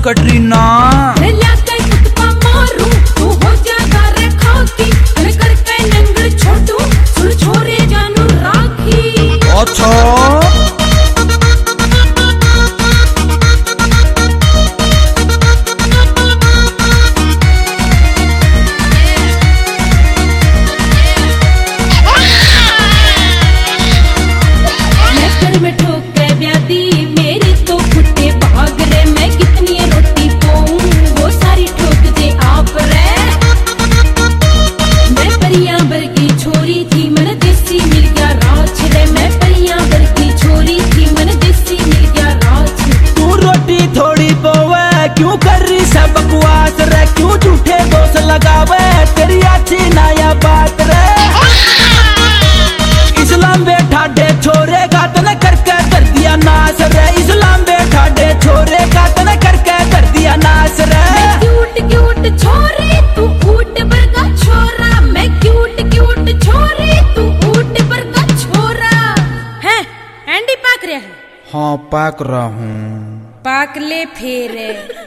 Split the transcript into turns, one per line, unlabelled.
कटरीना अच्छा क्यों कर रही सब बकवास रे, क्यों झूठे दोष लगावे, तेरी अच्छी नया बात रे। इस्लाम बैठा डे छोरे का तने करके कर दिया नाश रे, इस्लाम बैठा डे छोरे का तने करके कर दिया नाश रे।
मैं क्यूट क्यूट छोरी तू ऊट पर का छोरा, मैं क्यूट क्यूट छोरी तू ऊट पर का छोरा। है एंडी पाक रहा है?
हाँ पाक रहा हूँ।
पाक ले फेरे।